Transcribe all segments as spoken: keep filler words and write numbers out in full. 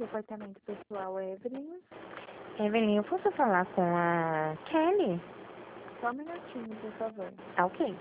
departamento pessoal, Evelyn. Evelyn, eu posso falar com a Kelly? Só um minutinho, por favor. Ah, ok.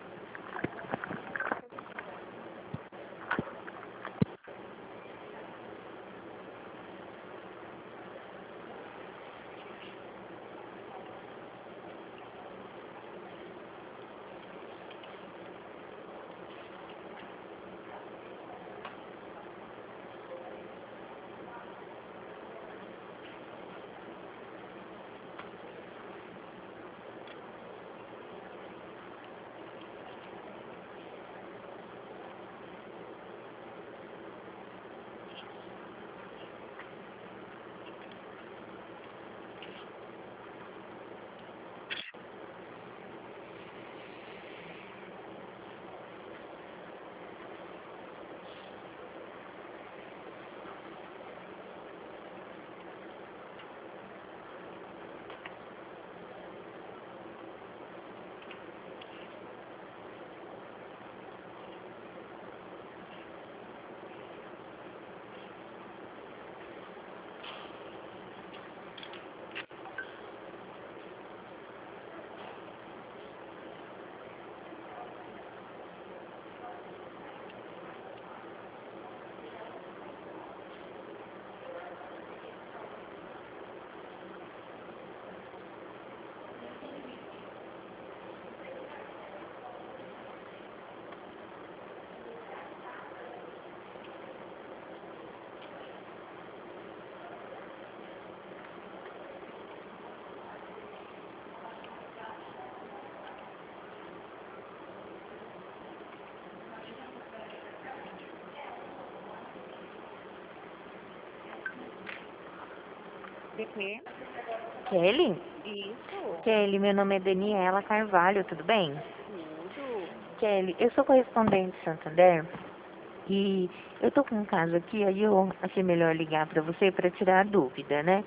D P? Kelly? Isso. Kelly, meu nome é Daniela Carvalho, tudo bem? Tudo. Kelly, eu sou correspondente de Santander e eu tô com um caso aqui, aí eu achei melhor ligar pra você pra tirar a dúvida, né?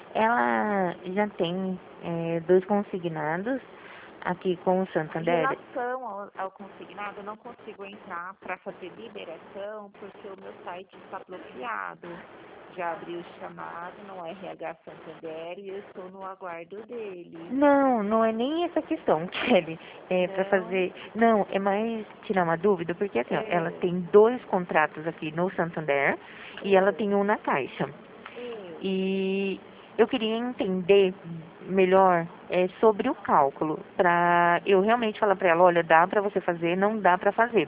Ela já tem é, dois consignados aqui com o Em Santander. relação ao, ao consignado, eu não consigo entrar para fazer liberação porque o meu site está bloqueado. Já abri o chamado no R H Santander e eu estou no aguardo dele. Não, não é nem essa questão, Kelly. É pra Não. fazer. Não, é mais tirar uma dúvida, porque assim, ó, ela É, tem dois contratos aqui no Santander e ela tem um na Caixa. é. E eu queria entender melhor é, sobre o cálculo, pra eu realmente falar pra ela, olha, dá pra você fazer, não dá pra fazer.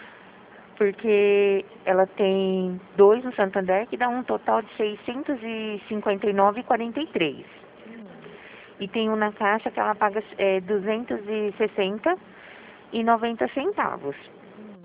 Porque ela tem dois no Santander que dá um total de seiscentos e cinquenta e nove e quarenta e três. Hum, E tem um na Caixa que ela paga é, duzentos e sessenta e noventa centavos. hum.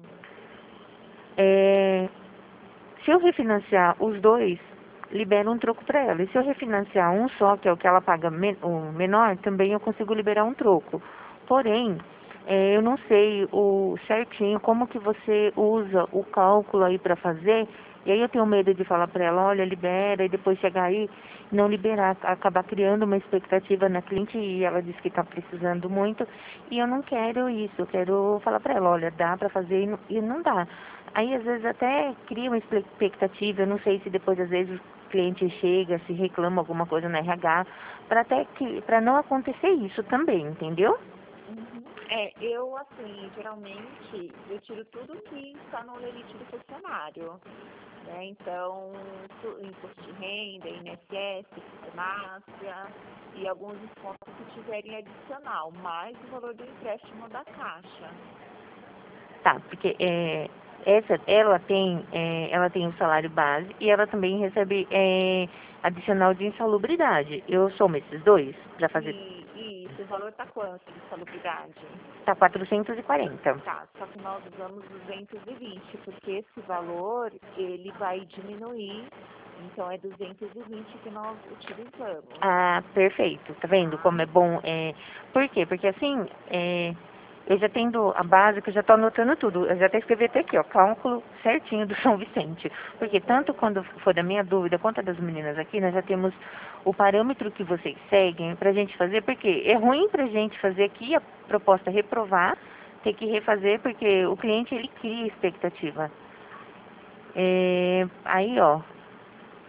É, se eu refinanciar os dois, libera um troco para ela. E se eu refinanciar um só, que é o que ela paga men o menor, também eu consigo liberar um troco. Porém, é, eu não sei o certinho como que você usa o cálculo aí para fazer. E aí eu tenho medo de falar para ela, olha, libera, e depois chegar aí não liberar, acabar criando uma expectativa na cliente e ela diz que está precisando muito. E eu não quero isso, eu quero falar para ela, olha, dá para fazer e não, e não dá. Aí às vezes até cria uma expectativa, eu não sei se depois às vezes o cliente chega, se reclama alguma coisa no R H, para até que para não acontecer isso também, entendeu? Uhum. É, eu, assim, geralmente, eu tiro tudo que está no limite do funcionário, né? Então, tu- imposto de renda, I N S S, farmácia e alguns descontos que tiverem adicional, mais o valor do empréstimo da Caixa. Tá, porque é, essa, ela tem, é, ela tem o salário base e ela também recebe é, adicional de insalubridade. Eu somo esses dois para fazer, E, e isso, o valor está quanto de salubridade? tá quatrocentos e quarenta. Tá, só que nós usamos duzentos e vinte, porque esse valor, ele vai diminuir, então é duzentos e vinte que nós utilizamos. Ah, perfeito. Tá vendo Tá? como é bom? É... Por quê? Porque assim, é... eu já tendo a básica, eu já tô anotando tudo. Eu já até escrevi até aqui, ó, cálculo certinho do São Vicente. Porque tanto quando for da minha dúvida quanto a das meninas aqui, nós já temos o parâmetro que vocês seguem pra gente fazer, porque é ruim pra gente fazer aqui a proposta reprovar, ter que refazer, porque o cliente ele cria expectativa. É... Aí, ó,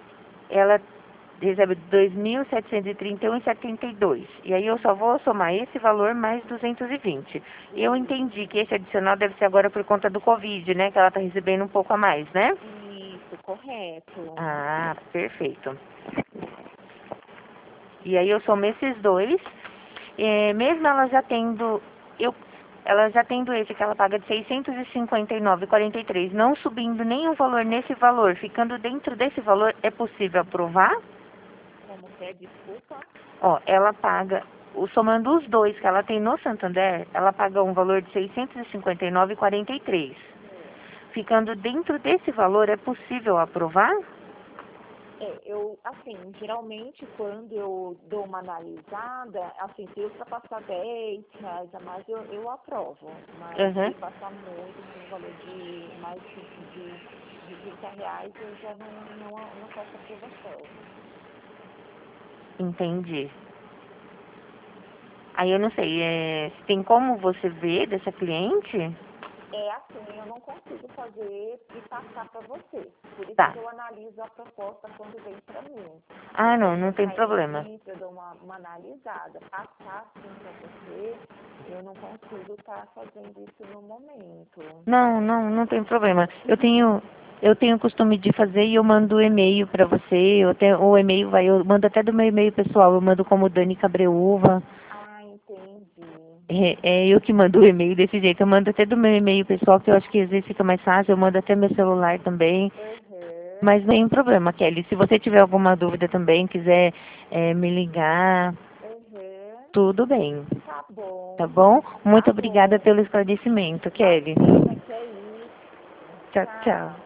ela recebe dois mil setecentos e trinta e um reais e setenta e dois centavos. E aí eu só vou somar esse valor mais duzentos e vinte. Eu entendi que esse adicional deve ser agora por conta do Covid, né? Que ela está recebendo um pouco a mais, né? Isso, correto. Ah, perfeito. E aí eu somo esses dois, é, mesmo ela já tendo, eu, ela já tendo esse que ela paga de seiscentos e cinquenta e nove reais e quarenta e três centavos, não subindo nenhum valor nesse valor, ficando dentro desse valor, é possível aprovar? Como que é? Desculpa. Ó, ela paga, o, somando os dois que ela tem no Santander, ela paga um valor de seiscentos e cinquenta e nove reais e quarenta e três centavos. Ficando dentro desse valor, é possível aprovar? É, eu, assim, geralmente quando eu dou uma analisada, assim, se ultrapassar dez reais a mais, eu, eu aprovo. Mas Uhum, se passar muito, assim, no valor de mais de, de, de trinta reais, eu já não, não, não faço aprovação. entendi. Aí eu não sei, é, tem como você ver dessa cliente? É assim, eu não consigo fazer e passar para você. Por isso Tá. que eu analiso a proposta quando vem para mim. Ah, não, não Entendeu? tem Aí eu problema. entro, eu dou uma, uma analisada. Passar assim para você, eu não consigo estar fazendo isso no momento. Não, não, não tem problema. Eu tenho, eu tenho o costume de fazer e eu mando e-mail pra você. Eu tenho, o e-mail vai, eu mando até do meu e-mail pessoal. Eu mando como Dani Cabreúva. Ah, entendi. É, é eu que mando o e-mail desse jeito. Eu mando até do meu e-mail pessoal, que eu acho que às vezes fica mais fácil. Eu mando até meu celular também. Uhum. Mas não tem problema, Kelly. Se você tiver alguma dúvida também, quiser é, me ligar, Uhum. tudo bem. Tá Tá bom. bom? Muito Tá obrigada bom. pelo esclarecimento, Kelly. Imagina que é isso. Tchau, tchau. Tchau.